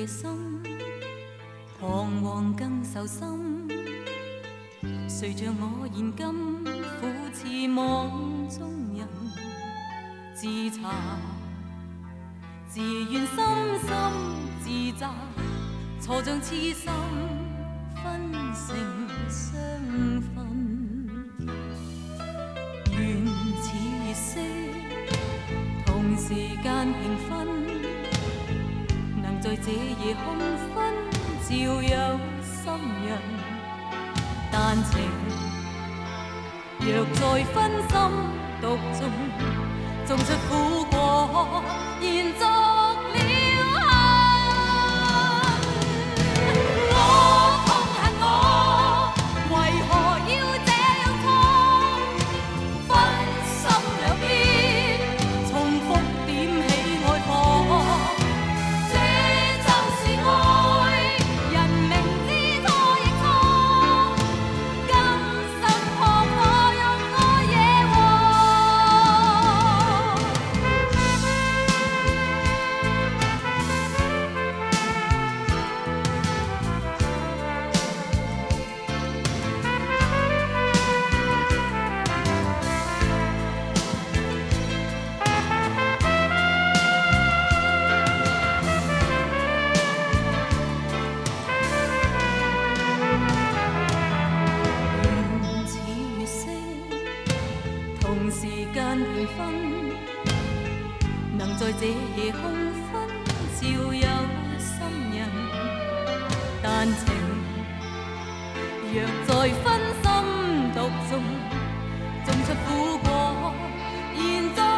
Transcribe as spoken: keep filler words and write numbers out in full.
夜深，彷徨更愁心。谁像我现今苦似网中人，自查自怨，深深自责，错将痴心分成双份。愿似月色，同时间平分，能在这夜空昏照有心人。但情若在分心独中，种出苦果，延续了恨。我痛恨我，为何要这样错？分心两边，重复點起愛火。這就是愛，人明知錯亦錯，甘心撲火讓愛惹平分，能在這夜空昏照有心人。但情若在分心獨中，種出苦果，現在